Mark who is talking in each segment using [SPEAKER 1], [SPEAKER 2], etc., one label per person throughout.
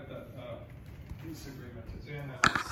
[SPEAKER 1] provided that lease agreement is in, and it's,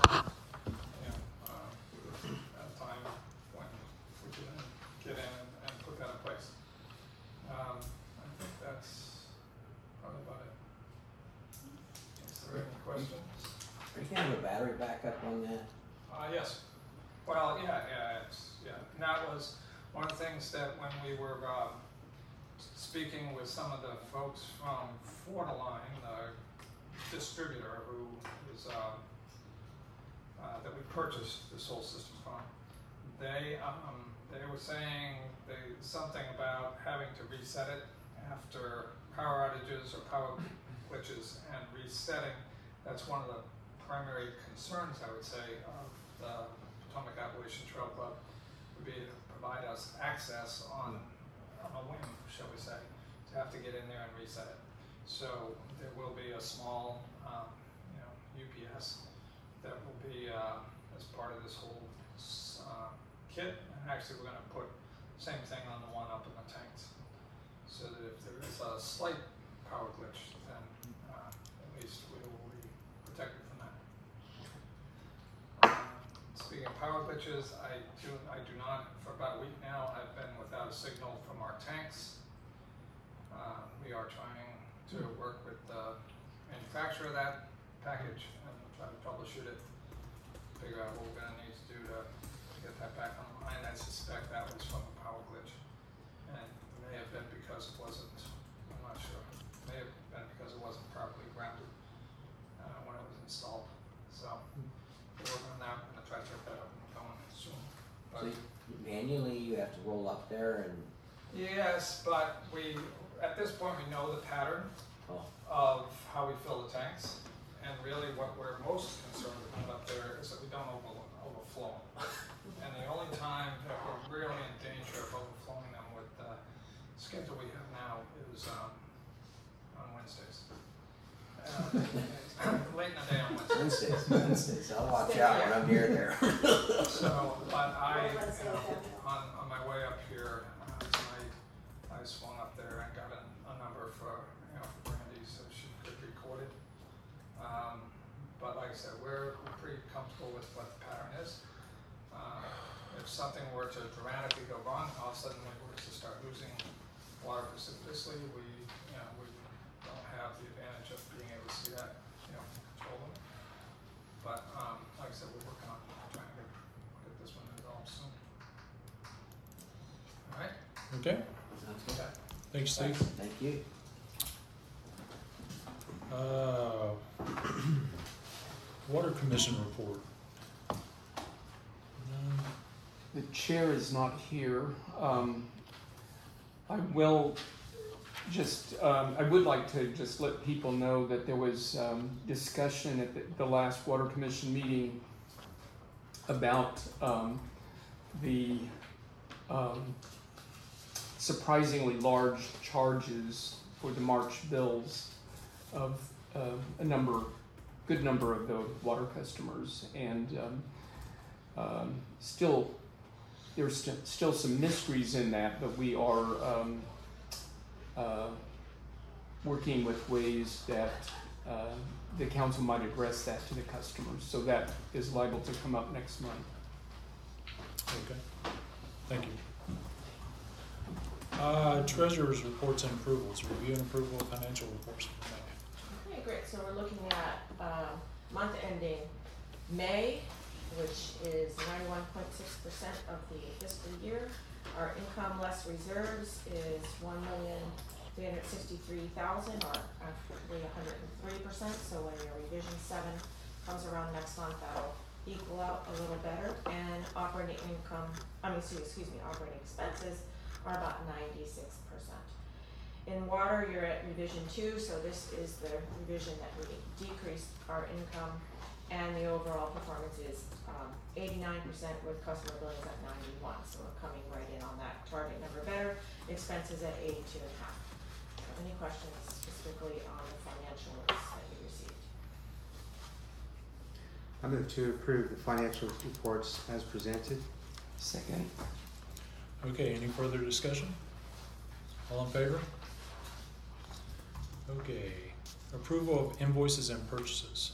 [SPEAKER 1] at a time when we can get in and put that in place. I think that's probably about it. Is there any questions?
[SPEAKER 2] You can have a battery backup on that.
[SPEAKER 1] Yes. Well, yeah. And that was one of the things that when we were speaking with some of the folks from Fortiline, the distributor who is that we purchased this whole system from, they were saying something about having to reset it after power outages or power glitches, and resetting. That's one of the primary concerns, I would say, of the Potomac Appalachian Trail Club, would be to provide us access on a whim, shall we say, to have to get in there and reset it. So there will be a small, UPS that will be as part of this whole kit. And actually, we're going to put the same thing on the one up in the tanks, so that if there is a slight power glitch, then at least we will be protected from that. Speaking of power glitches, I do not, for about a week now, I've been without a signal from our tanks. We are trying to work with the manufacturer of that package and try to troubleshoot it, figure out what we're going to need to do to get that back online. I suspect that was from a power glitch, and it may have been because it wasn't, I'm not sure, it may have been because it wasn't properly grounded when it was installed. So we're working on that. I'm going to try to get that up and going soon. But
[SPEAKER 2] So manually, you have to roll up there and.
[SPEAKER 1] yes, but at this point we know the pattern of how we fill the tanks, and really what we're most concerned about up there is that we don't overflow. And the only time that we're really in danger of overflowing them with the schedule we have now is on Wednesdays. Late in the day on Wednesdays.
[SPEAKER 2] Wednesdays. I'll watch out when I'm near there.
[SPEAKER 1] So, but on my way up here tonight, I swung up there and got a number for Brandy so she could record it. But like I said, we're pretty comfortable with what the pattern is. If something were to dramatically go wrong, all of a sudden we were to start losing water precipitously, we don't have the advantage of being able to see that, control it. But like I said, we're working on trying to get this one resolved soon. All right.
[SPEAKER 3] Okay.
[SPEAKER 2] Sounds good.
[SPEAKER 3] Thanks, Steve.
[SPEAKER 2] Thank you.
[SPEAKER 3] Water Commission report.
[SPEAKER 4] The chair is not here. I would like to just let people know that there was discussion at the last Water Commission meeting about the surprisingly large charges for the March bills of a good number of the water customers, and there's still some mysteries in that, but we are working with ways that the council might address that to the customers. So that is liable to come up next month.
[SPEAKER 3] Okay. Thank you. Treasurer's reports and approvals. Review and approval of financial reports.
[SPEAKER 5] Okay, great. So we're looking at month ending May, which is 91.6% of the fiscal year. Our income less reserves is $1,363,000, or actually 103%. So when your revision 7 comes around next month, that'll equal out a little better. And operating expenses are about 96%. In water, you're at revision 2, so this is the revision that we decreased our income, and the overall performance is 89% with customer billings at 91, so we're coming right in on that target number better. Expenses at 82.5. Any questions specifically on the financials that you received?
[SPEAKER 6] I move to approve the financial reports as presented.
[SPEAKER 4] Second.
[SPEAKER 3] Okay, any further discussion? All in favor? Okay. Approval of invoices and purchases.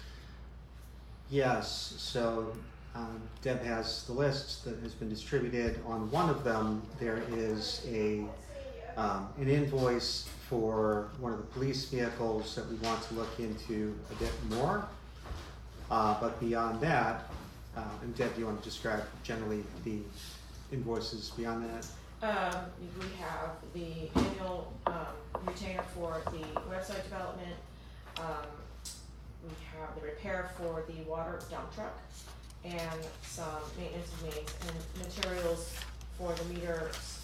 [SPEAKER 6] Yes, so Deb has the list that has been distributed. On one of them, there is an invoice for one of the police vehicles that we want to look into a bit more. But beyond that, and Deb, do you want to describe generally the invoices beyond that?
[SPEAKER 5] We have the annual retainer for the website development. We have the repair for the water dump truck and some maintenance of mains and materials for the meters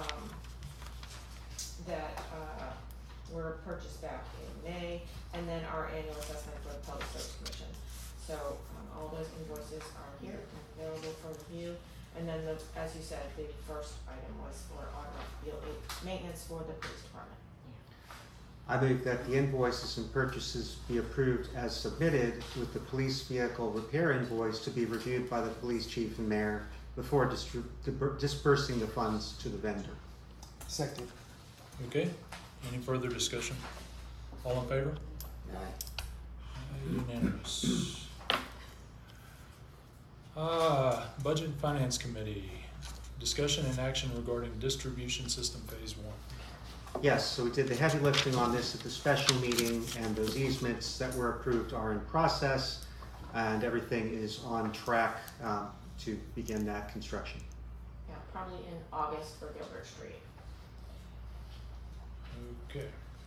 [SPEAKER 5] that were purchased back in May, and then our annual assessment for the Public Service Commission. So all those invoices are here and available for review. And then, as you said, the first item was for automobile maintenance for the police department.
[SPEAKER 6] I move that the invoices and purchases be approved as submitted, with the police vehicle repair invoice to be reviewed by the police chief and mayor before dispersing the funds to the vendor.
[SPEAKER 4] Second.
[SPEAKER 3] Okay, any further discussion? All in favor?
[SPEAKER 2] Aye.
[SPEAKER 3] Unanimous. Budget and Finance Committee, discussion and action regarding distribution system phase 1.
[SPEAKER 6] Yes, so we did the heavy lifting on this at the special meeting, and those easements that were approved are in process, and everything is on track to begin that construction.
[SPEAKER 5] Yeah, probably in August for Gilbert Street.
[SPEAKER 3] Okay.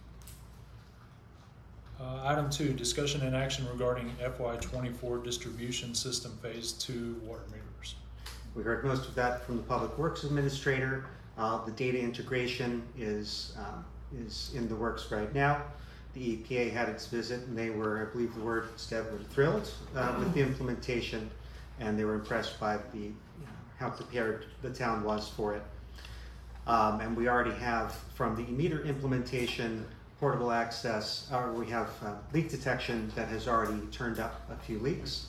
[SPEAKER 3] Item 2, discussion and action regarding FY24 distribution system phase 2 water meters.
[SPEAKER 6] We heard most of that from the Public Works Administrator. The data integration is in the works right now. The EPA had its visit, and they were, I believe the word, Steph, were thrilled with the implementation, and they were impressed by how prepared the town was for it. And we already have, from the meter implementation, portable access, we have leak detection that has already turned up a few leaks.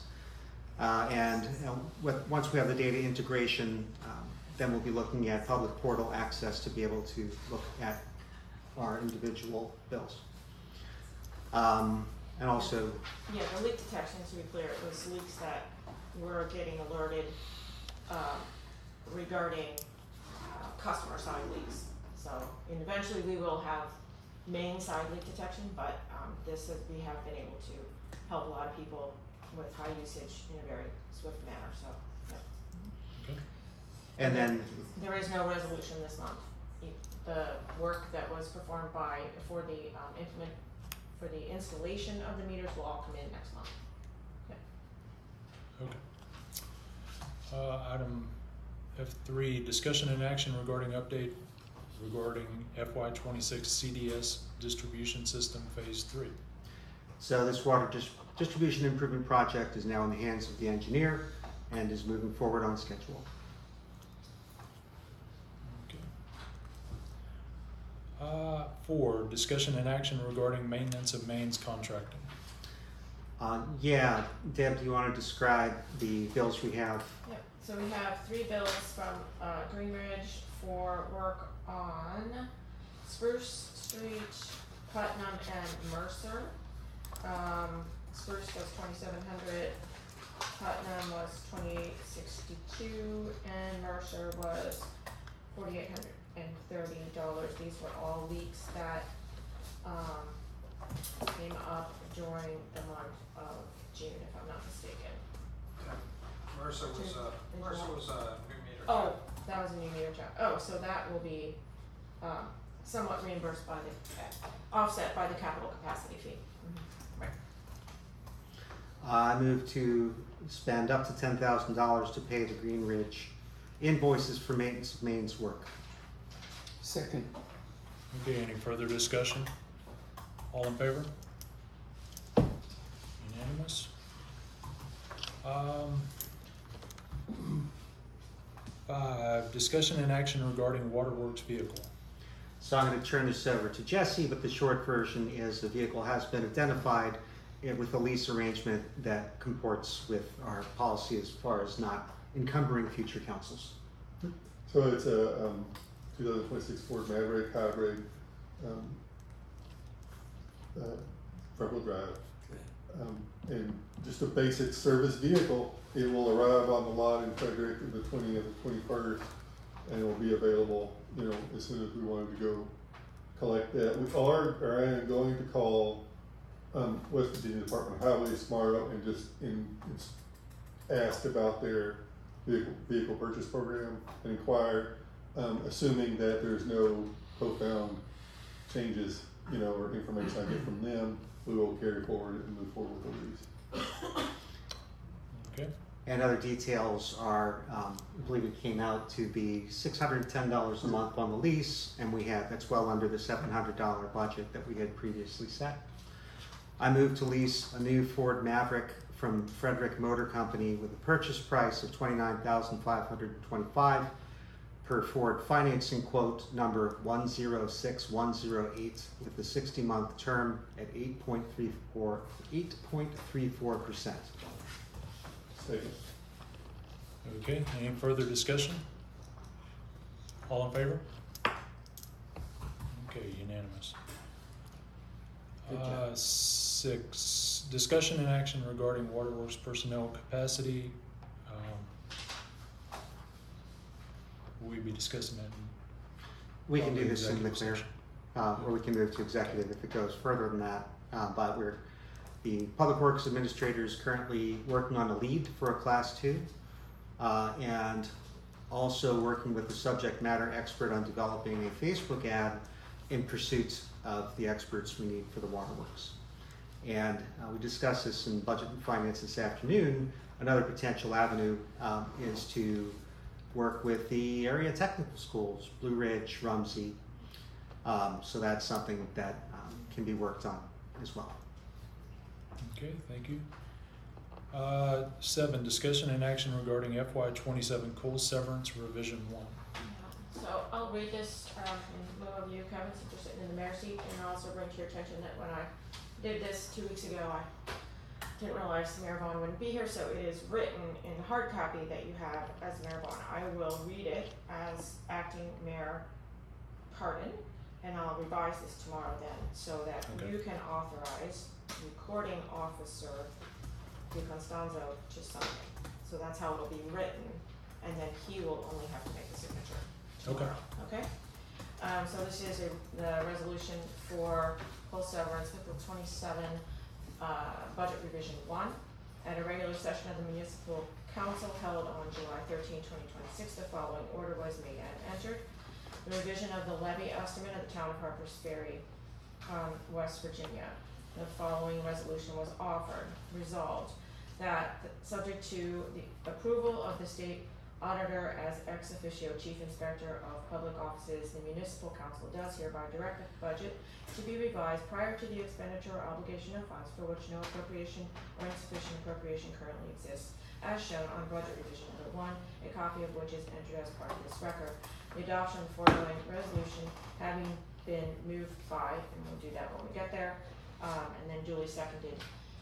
[SPEAKER 6] Once we have the data integration, then we'll be looking at public portal access to be able to look at our individual bills. And also,
[SPEAKER 5] Yeah, the leak detection, to be clear, it was leaks that were getting alerted regarding customer side leaks. So, and eventually we will have main side leak detection, but we have been able to help a lot of people with high usage in a very swift manner. So, yeah.
[SPEAKER 3] Okay.
[SPEAKER 6] and then
[SPEAKER 5] There is no resolution this month. The work that was performed for the installation of the meters will all come in next month.
[SPEAKER 3] Okay. Item F3, discussion and action regarding update regarding FY26 CDS distribution system phase 3.
[SPEAKER 6] so this water distribution improvement project is now in the hands of the engineer and is moving forward on schedule.
[SPEAKER 3] Okay. 4, discussion and action regarding maintenance of mains contracting.
[SPEAKER 6] Yeah, Deb, do you want to describe the bills we have?
[SPEAKER 5] Yep, so we have 3 bills from Green Ridge for work on Spruce Street, Putnam, and Mercer. Spruce was $2,700, Putnam was $2,862, and Mercer was $4,830. These were all leaks that came up during the month of June, if I'm not mistaken.
[SPEAKER 1] Mercer was a new meter.
[SPEAKER 5] Oh, that was a new meter check. Oh, so that will be somewhat reimbursed by offset by the capital capacity fee. Right.
[SPEAKER 6] I move to spend up to $10,000 to pay the Green Ridge invoices for maintenance of mains work.
[SPEAKER 4] Second.
[SPEAKER 3] Okay, any further discussion? All in favor? Unanimous. 5, discussion and action regarding waterworks vehicle.
[SPEAKER 6] So I'm going to turn this over to Jesse, but the short version is the vehicle has been identified with a lease arrangement that comports with our policy as far as not encumbering future councils.
[SPEAKER 7] So it's a 2026 Ford Maverick hybrid, front-wheel drive. And just a basic service vehicle. It will arrive on the lot in Frederick the 20th or 21st, and it will be available, as soon as we wanted to go collect that. We are, or I am going to call West Virginia Department of Highways tomorrow and just ask about their vehicle purchase program and inquire, assuming that there's no profound changes, or information I get from them, we will carry forward and move forward with the lease.
[SPEAKER 3] Okay.
[SPEAKER 6] And other details are, I believe it came out to be $610 a month on the lease, and that's well under the $700 budget that we had previously set. I moved to lease a new Ford Maverick from Frederick Motor Company with a purchase price of $29,525 per Ford financing quote number 106108 with the 60-month term at 8.34%.
[SPEAKER 7] Second.
[SPEAKER 3] Okay, any further discussion? All in favor? Okay, unanimous.
[SPEAKER 2] Good job.
[SPEAKER 3] 6, discussion and action regarding waterworks personnel capacity. Will we be discussing that?
[SPEAKER 6] We can do
[SPEAKER 3] probably
[SPEAKER 6] this in the clear,
[SPEAKER 3] executive
[SPEAKER 6] or we can move to executive if it goes further than that. But the Public Works Administrator is currently working on a lead for a Class 2, and also working with the subject matter expert on developing a Facebook ad in pursuit of the experts we need for the waterworks. And we discussed this in Budget and Finance this afternoon. Another potential avenue is to work with the area technical schools, Blue Ridge, Rumsey. So that's something that can be worked on as well.
[SPEAKER 3] Okay, thank you. 7, discussion and action regarding FY27 coal severance revision 1.
[SPEAKER 5] So I'll read this in lieu of you, Kevin, since you're sitting in the mayor seat, and I'll also bring to your attention that when I did this 2 weeks ago, I didn't realize Mayor Vaughn wouldn't be here, so it is written in the hard copy that you have as Mayor Vaughn. I will read it as acting Mayor Cardin, and I'll revise this tomorrow then, so that
[SPEAKER 3] Okay.
[SPEAKER 5] you can authorize recording officer DiConstanzo to sign it. So that's how it'll be written, and then he will only have to make the signature tomorrow, okay? So this is the resolution for full severance with the 27 budget revision 1. At a regular session of the municipal council held on July 13, 2026, the following order was made and entered. The revision of the levy estimate of the town of Harpers Ferry, West Virginia. The following resolution was offered. Resolved that, subject to the approval of the state auditor as ex officio chief inspector of public offices, the municipal council does hereby direct the budget to be revised prior to the expenditure or obligation of funds for which no appropriation or insufficient appropriation currently exists, as shown on budget revision number 1, a copy of which is entered as part of this record. The adoption of the foregoing resolution having been moved by, and we'll do that when we get there, and then duly seconded.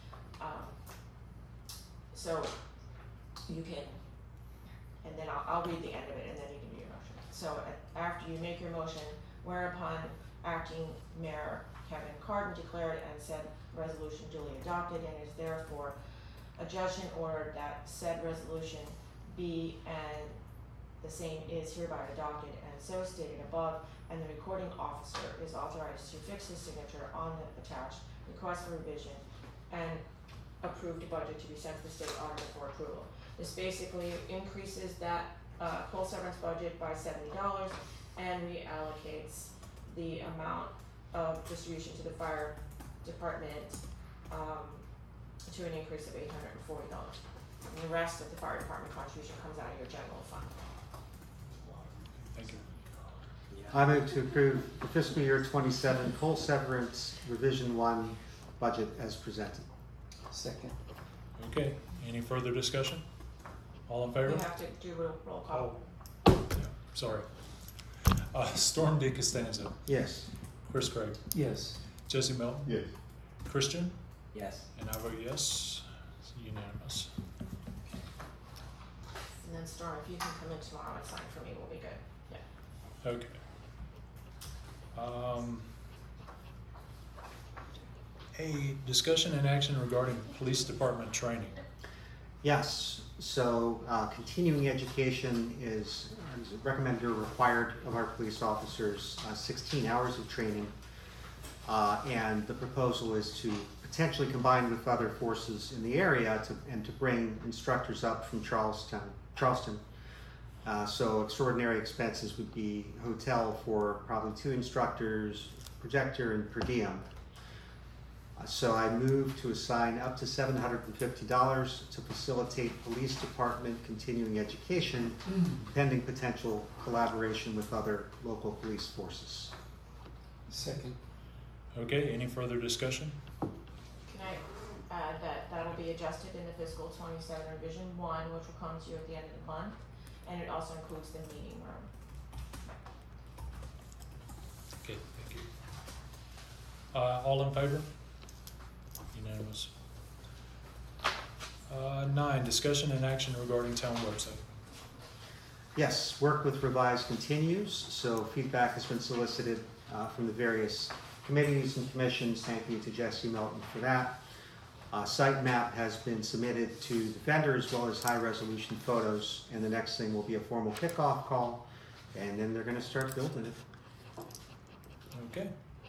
[SPEAKER 5] So you can, and then I'll read the end of it, and then you can do your motion. So after you make your motion, whereupon acting Mayor Kevin Cardin declared and said resolution duly adopted, and is therefore adjudged and ordered that said resolution be and the same is hereby adopted and so stated above, and the recording officer is authorized to fix his signature on the attached request for revision and approved budget to be sent to the state auditor for approval. This basically increases that coal severance budget by $70 and reallocates the amount of distribution to the fire department to an increase of $840. And the rest of the fire department contribution comes out of your general fund.
[SPEAKER 3] Thank you.
[SPEAKER 6] I move to approve the fiscal year 27 coal severance revision 1 budget as presented.
[SPEAKER 2] Second.
[SPEAKER 3] Okay, any further discussion? All in favor?
[SPEAKER 5] You have to do a roll call.
[SPEAKER 3] Yeah, sorry. Storm DiCostanzo,
[SPEAKER 6] Yes.
[SPEAKER 3] Chris Craig,
[SPEAKER 4] Yes.
[SPEAKER 3] Jesse Milton,
[SPEAKER 7] Yes.
[SPEAKER 3] Christian,
[SPEAKER 2] Yes.
[SPEAKER 3] and I vote yes. It's unanimous.
[SPEAKER 5] And then Storm, if you can come in tomorrow and sign for me, we'll be good. Yeah.
[SPEAKER 3] Okay. A, discussion and action regarding police department training.
[SPEAKER 6] Yes, so continuing education is recommended or required of our police officers, 16 hours of training. And the proposal is to potentially combine with other forces in the area to bring instructors up from Charleston. So extraordinary expenses would be hotel for probably 2 instructors, projector, and per diem. So I move to assign up to $750 to facilitate police department continuing education, pending potential collaboration with other local police forces.
[SPEAKER 2] Second.
[SPEAKER 3] Okay, any further discussion?
[SPEAKER 5] Can I add that that'll be adjusted in the fiscal 27 revision 1, which will come to you at the end of the month, and it also includes the meeting room.
[SPEAKER 3] Okay, thank you. All in favor? Unanimous. 9, discussion and action regarding town website.
[SPEAKER 6] Yes, work with Revise continues, so feedback has been solicited from the various committees and commissions. Thank you to Jesse Melton for that. Site map has been submitted to the vendor as well as high resolution photos, and the next thing will be a formal kickoff call, and then they're going to start building it.
[SPEAKER 3] Okay.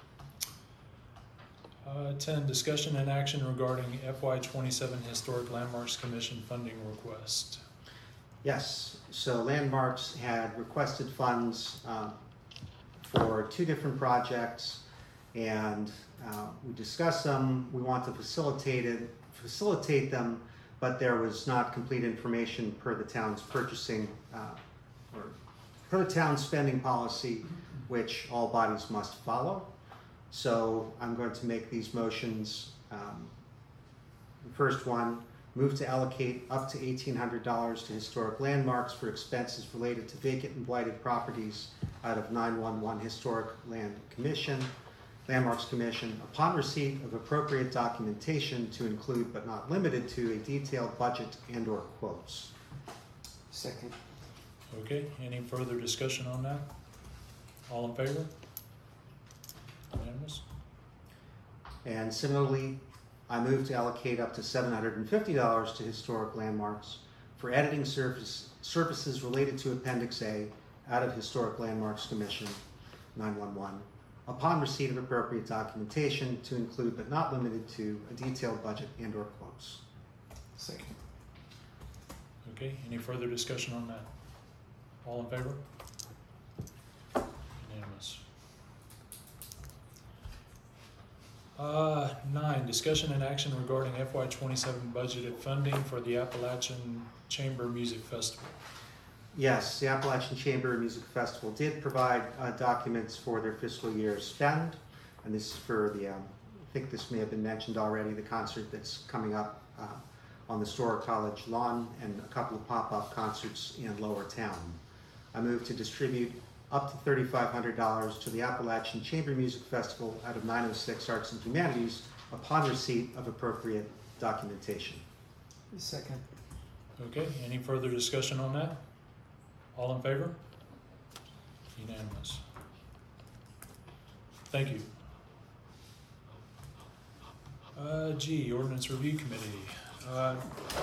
[SPEAKER 3] 10, discussion and action regarding FY27 Historic Landmarks Commission funding request.
[SPEAKER 6] Yes, so Landmarks had requested funds for 2 different projects, and we discussed them. We want to facilitate them, but there was not complete information per the town's purchasing or per the town's spending policy, which all bodies must follow. So I'm going to make these motions. The first one, move to allocate up to $1,800 to historic landmarks for expenses related to vacant and blighted properties out of 911 Historic Landmarks Commission upon receipt of appropriate documentation to include but not limited to a detailed budget and or quotes.
[SPEAKER 2] Second.
[SPEAKER 3] Okay, any further discussion on that? All in favor? Unanimous.
[SPEAKER 6] And similarly, I move to allocate up to $750 to historic landmarks for editing services related to Appendix A out of Historic Landmarks Commission 911 upon receipt of appropriate documentation to include but not limited to a detailed budget and or quotes.
[SPEAKER 2] Second.
[SPEAKER 3] Okay, any further discussion on that? All in favor? Unanimous. 9, discussion and action regarding FY27 budgeted funding for the Appalachian Chamber Music Festival.
[SPEAKER 6] Yes, the Appalachian Chamber Music Festival did provide documents for their fiscal year spend, and this is for the, I think this may have been mentioned already, the concert that's coming up on the Storer College lawn and a couple of pop-up concerts in Lower Town. I move to distribute up to $3,500 to the Appalachian Chamber Music Festival out of 906 Arts and Humanities upon receipt of appropriate documentation.
[SPEAKER 2] Second.
[SPEAKER 3] Okay, any further discussion on that? All in favor? Unanimous. Thank you. G, Ordinance Review Committee.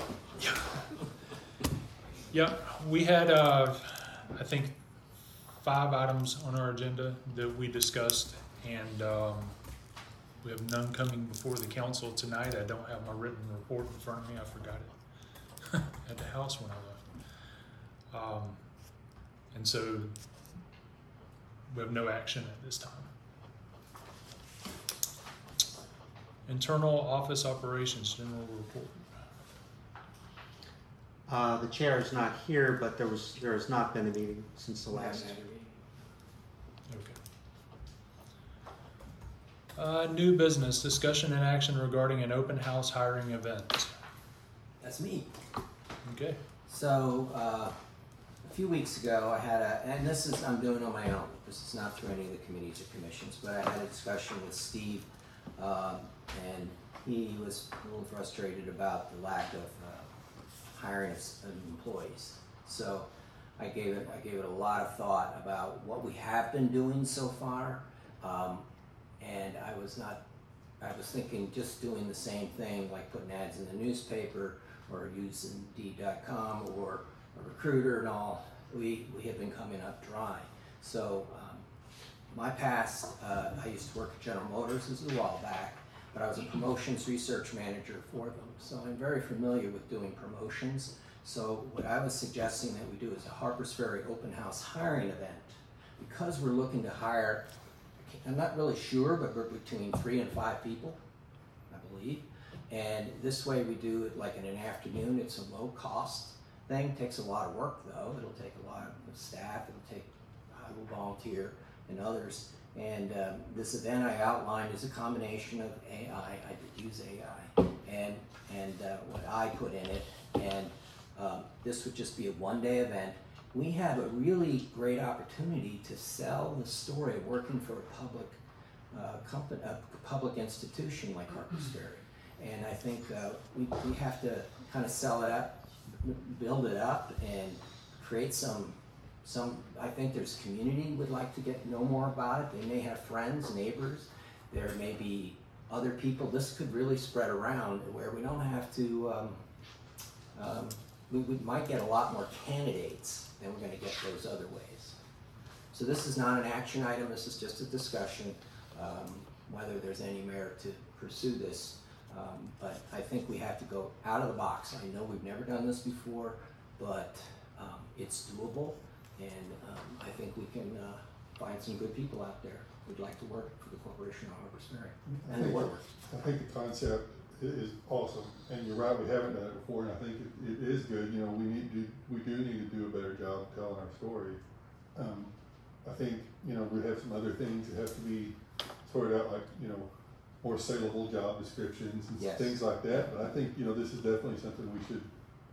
[SPEAKER 3] Yeah, we had, I think, 5 items on our agenda that we discussed, and we have none coming before the council tonight. I don't have my written report in front of me. I forgot it at the house when I left. And so we have no action at this time. Internal Office Operations General Report.
[SPEAKER 6] The chair is not here, but there has not been a meeting since the last.
[SPEAKER 3] Okay. New business, discussion and action regarding an open house hiring event.
[SPEAKER 8] That's me.
[SPEAKER 3] Okay.
[SPEAKER 8] So, a few weeks ago, I had and this is, I'm doing on my own. This is not through any of the committees or commissions, but I had a discussion with Steve, and he was a little frustrated about the lack of hiring of employees. So, I gave it a lot of thought about what we have been doing so far, and I was not I was thinking just doing the same thing, like putting ads in the newspaper or using Indeed.com or a recruiter and all. We have been coming up dry. So my past, I used to work at General Motors, this is a while back, but I was a promotions research manager for them. So I'm very familiar with doing promotions. So what I was suggesting that we do is a Harpers Ferry open house hiring event. Because we're looking to hire, I'm not really sure, but we're between 3 and 5 people, I believe. And this way we do it like in an afternoon. It's a low cost thing. Takes a lot of work though. It'll take a lot of staff. I will volunteer and others. And this event I outlined is a combination of AI. I did use AI and what I put in it. And this would just be a one-day event. We have a really great opportunity to sell the story of working for a public company, a public institution like Harpers Ferry. And I think we have to kind of sell it up, build it up, and create some. I think there's community would like to get to know more about it. They may have friends, neighbors. There may be other people. This could really spread around where we don't have to. We might get a lot more candidates than we're going to get those other ways. So this is not an action item. This is just a discussion whether there's any merit to pursue this. But I think we have to go out of the box. I know we've never done this before, but it's doable, and I think we can find some good people out there who'd like to work for the Corporation of Harpers Ferry and the Waterworks.
[SPEAKER 7] I think the concept is awesome, and you're right, we haven't done it before, and I think it is good. You know, we do need to do a better job of telling our story. I think, you know, we have some other things that have to be sorted out, like, you know, more saleable job descriptions and
[SPEAKER 8] Yes.
[SPEAKER 7] things like that. But I think, you know, this is definitely something we should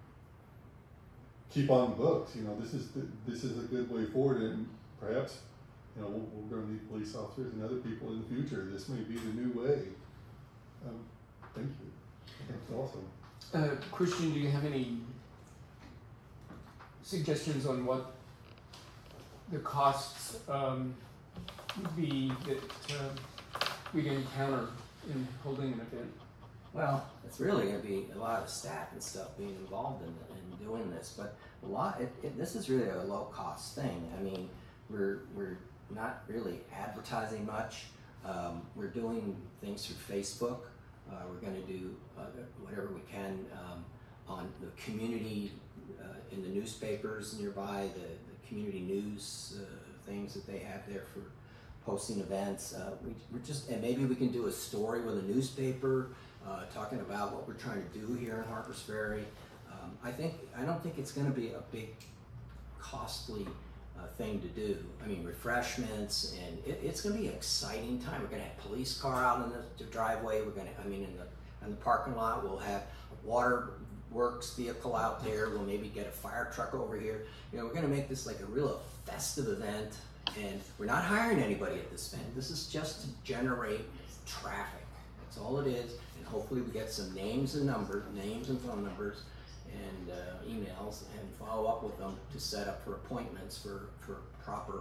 [SPEAKER 7] keep on the books. You know, this is a good way forward, and perhaps, you know, we're going to need police officers and other people in the future. This may be the new way. Thank you. That's awesome.
[SPEAKER 4] Christian, do you have any suggestions on what the costs would be that we'd encounter in holding an event?
[SPEAKER 8] Well, it's really going to be a lot of staff and stuff being involved in doing this, but this is really a low cost thing. I mean, we're not really advertising much. We're doing things through Facebook. We're going to do whatever we can on the community, in the newspapers nearby, the community news things that they have there for posting events. And maybe we can do a story with a newspaper talking about what we're trying to do here in Harpers Ferry. I don't think it's going to be a big, costly thing to do. I mean, refreshments, and it's going to be an exciting time. We're going to have a police car out in the driveway. We're going to, in the parking lot, we'll have a waterworks vehicle out there. We'll maybe get a fire truck over here. You know, we're going to make this like a real festive event, and we're not hiring anybody at this event. This is just to generate traffic. That's all it is, and hopefully we get some names and phone numbers and emails, and follow up with them to set up for appointments for proper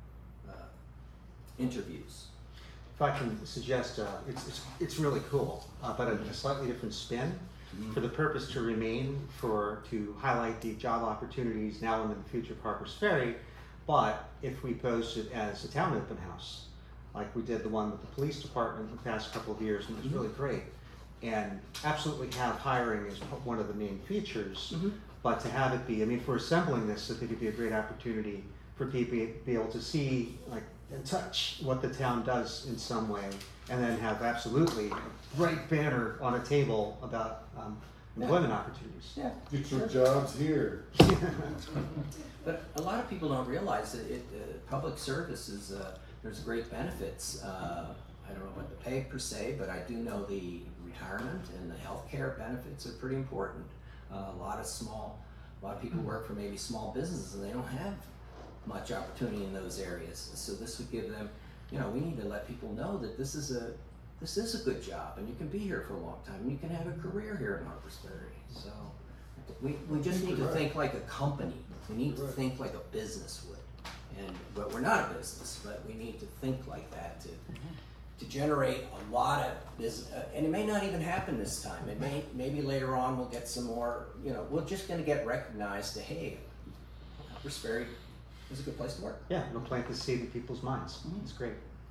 [SPEAKER 8] interviews.
[SPEAKER 6] If I can suggest, it's really cool, but a slightly different spin. For the purpose to highlight the job opportunities now and in the future of Harpers Ferry, but if we post it as a town open house, like we did the one with the police department the past couple of years, and it was really great, and absolutely have hiring as one of the main features, but to have it be, I mean, if we're assembling this, I think it'd be a great opportunity for people to be able to see, like, and touch what the town does in some way, and then have absolutely a bright banner on a table about employment opportunities.
[SPEAKER 8] Yeah.
[SPEAKER 7] Get your jobs here.
[SPEAKER 8] But a lot of people don't realize that public service is, there's great benefits. I don't know what the pay per se, but I do know the retirement and the health care benefits are pretty important. A lot of people work for maybe small businesses, and they don't have much opportunity in those areas. So this would give them, you know, we need to let people know that this is a good job, and you can be here for a long time, and you can have a career here in Harpers Ferry. So we just need to think like a company. We need to think like a business would. But we're not a business, but we need to think like that to to generate a lot of this, and it may not even happen this time. It maybe later on we'll get some more. We're just going to get recognized that hey, Harpers Ferry is a good place to work.
[SPEAKER 6] Yeah, it'll plant the seed in people's minds. It's great.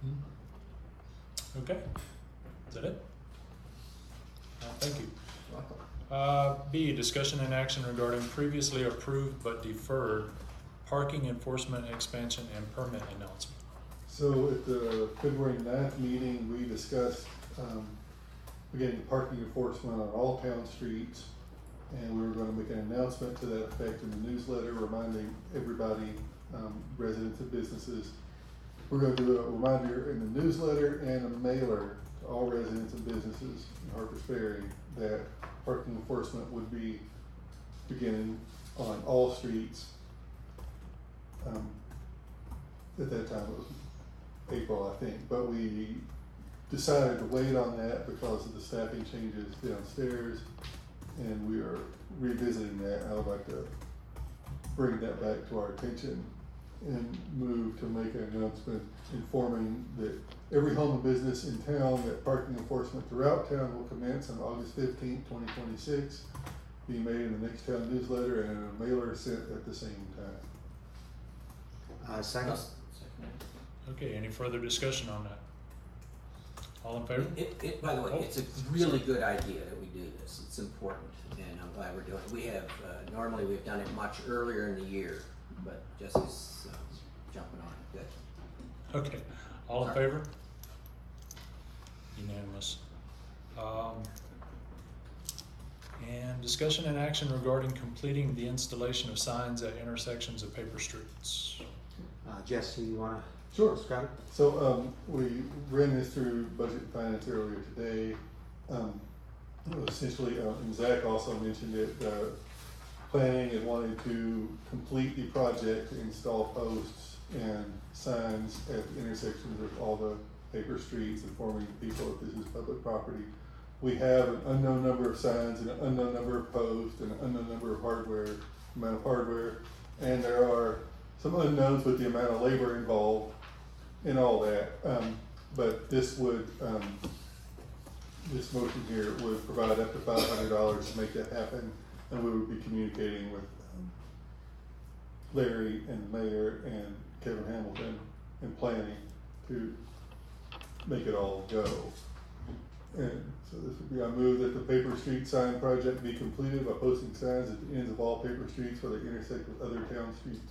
[SPEAKER 3] Okay, is that it? Thank you.
[SPEAKER 8] You're welcome.
[SPEAKER 3] B, discussion and action regarding previously approved but deferred parking enforcement expansion and permit announcement.
[SPEAKER 7] So at the February 9th meeting, we discussed beginning parking enforcement on all town streets, and we were going to make an announcement to that effect in the newsletter, reminding everybody, residents and businesses. We're going to do a reminder in the newsletter and a mailer to all residents and businesses in Harpers Ferry that parking enforcement would be beginning on all streets. At that time it was April, I think, but we decided to wait on that because of the staffing changes downstairs, and we are revisiting that. I would like to bring that back to our attention and move to make an announcement informing that every home and business in town that parking enforcement throughout town will commence on August 15th, 2026, be made in the next town newsletter and a mailer sent at the same time.
[SPEAKER 6] Second.
[SPEAKER 3] Okay, any further discussion on that? All in favor?
[SPEAKER 8] By the way, it's a really good idea that we do this. It's important, and I'm glad we're doing it. We have, normally we've done it much earlier in the year, but Jesse's jumping on it. Good.
[SPEAKER 3] Okay, all in favor? Unanimous. And discussion and action regarding completing the installation of signs at intersections of paper streets.
[SPEAKER 6] Jesse, you want to
[SPEAKER 7] Sure.
[SPEAKER 6] describe it?
[SPEAKER 7] So we ran this through Budget and Finance earlier today. Essentially, and Zach also mentioned it, planning and wanting to complete the project to install posts and signs at the intersections of all the paper streets, informing people that this is public property. We have an unknown number of signs and an unknown number of posts and an unknown number of amount of hardware, and there are some unknowns with the amount of labor involved in all that. But this would, this motion here would provide up to $500 to make that happen, and we would be communicating with Larry and the mayor and Kevin Hamilton and planning to make it all go. And so this would be, I move that the paper street sign project be completed by posting signs at the ends of all paper streets where they intersect with other town streets.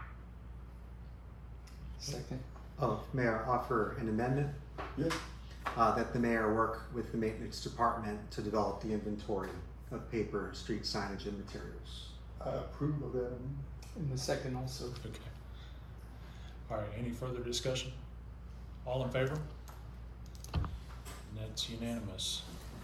[SPEAKER 2] Second.
[SPEAKER 6] Oh, Mayor, offer an amendment
[SPEAKER 7] Yes.
[SPEAKER 6] that the mayor work with the maintenance department to develop the inventory of paper street signage and materials.
[SPEAKER 7] I approve of that amendment.
[SPEAKER 2] And the second also.
[SPEAKER 3] Okay. All right, any further discussion? All in favor? And that's unanimous.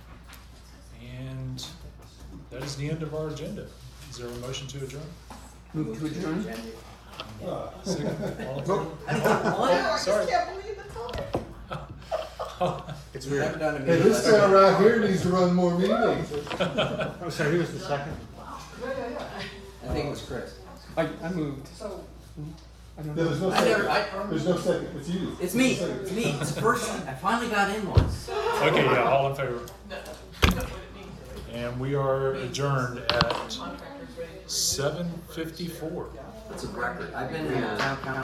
[SPEAKER 3] And that is the end of our agenda. Is there a motion to adjourn?
[SPEAKER 2] Move to adjourn.
[SPEAKER 3] Second, all in favor?
[SPEAKER 8] What?
[SPEAKER 3] Sorry.
[SPEAKER 6] It's
[SPEAKER 8] We haven't
[SPEAKER 6] weird.
[SPEAKER 8] done a
[SPEAKER 7] Hey,
[SPEAKER 8] meeting.
[SPEAKER 7] this guy right here needs to run more meetings.
[SPEAKER 6] Oh, sorry, who was the second?
[SPEAKER 8] I think it was Chris.
[SPEAKER 2] I moved. I don't know.
[SPEAKER 7] There's no
[SPEAKER 8] I never,
[SPEAKER 7] second. There's no second. It's you.
[SPEAKER 8] it's me, it's me, it's the first, I finally got in once.
[SPEAKER 3] Okay, yeah, all in favor. And we are adjourned at 7:54.
[SPEAKER 8] It's a record. I've been in town council